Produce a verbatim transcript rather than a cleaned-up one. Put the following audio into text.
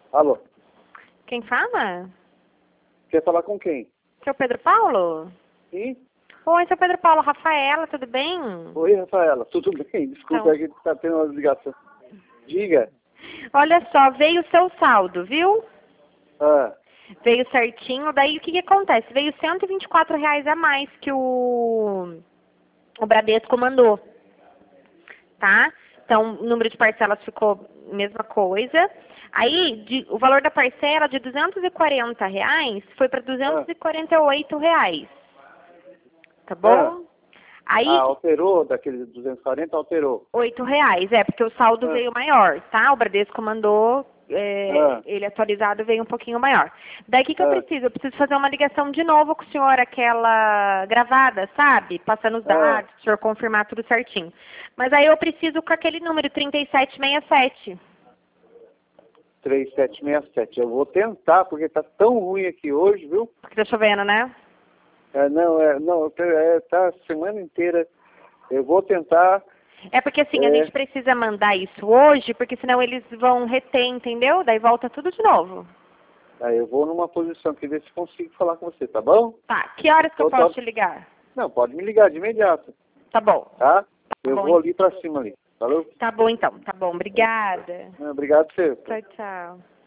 Alô, Quem fala? quer falar com quem? Seu Pedro Paulo? Sim? Oi, seu Pedro Paulo, Rafaela, tudo bem? Oi, Rafaela, tudo bem? Desculpa, Então. é que tá tendo uma ligação. Diga. Olha só, veio o seu saldo, viu? Ah, Veio certinho, daí o que que acontece? Veio cento e vinte e quatro reais a mais que o, o Bradesco mandou, tá? Então, o número de parcelas ficou a mesma coisa. Aí, de- o valor da parcela de duzentos e quarenta reais foi para duzentos ah, e quarenta e oito reais, tá ah, bom? Aí, ah, alterou daquele duzentos e quarenta, alterou. oito reais, é, porque o saldo Ah, veio maior, tá? O Bradesco mandou, é, ah, ele atualizado veio um pouquinho maior. Daí o que, que eu ah, preciso? Eu preciso fazer uma ligação de novo com o senhor, aquela gravada, sabe? Passando os ah, dados, o senhor confirmar tudo certinho. Mas aí eu preciso com aquele número trinta e sete sessenta e sete. três sete seis sete. Eu vou tentar, porque tá tão ruim aqui hoje, viu? Porque tá chovendo, né? É, não, é, não, é, tá a semana inteira. Eu vou tentar. É porque assim, a É, gente precisa mandar isso hoje, porque senão eles vão reter, entendeu? Daí volta tudo de novo. aí eu vou numa posição que ver se consigo falar com você, tá bom? Tá, que horas que eu Tô, posso tô- te ligar? Não, pode me ligar de imediato, Tá bom. tá? Tá Eu bom, vou ali pra cima ali, falou? tá bom então. Tá bom, obrigada. Obrigado, você. Tchau, tchau.